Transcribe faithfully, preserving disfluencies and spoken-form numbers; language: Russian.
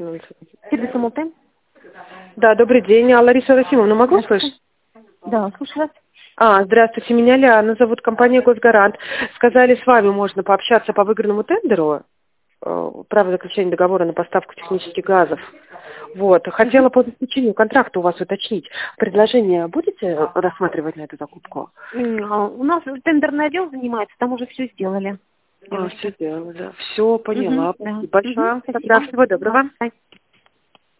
Сервис Амултен? Да, добрый день. А Лариса Расимовна, могу слышать? Да, слушаю вас. А, здравствуйте, меня Лиана, зовут компания «Госгарант». Сказали, с вами можно пообщаться по выигранному тендеру, э, право заключения договора на поставку технических газов. Вот, хотела по заключению контракта у вас уточнить. Предложение будете рассматривать на эту закупку? М, а, У нас тендерный отдел занимается, там уже все сделали. А, все сделали, да. Все, поняла. Мгм, да. Спасибо большое. Мгм, Тогда спасибо. всего доброго. Да.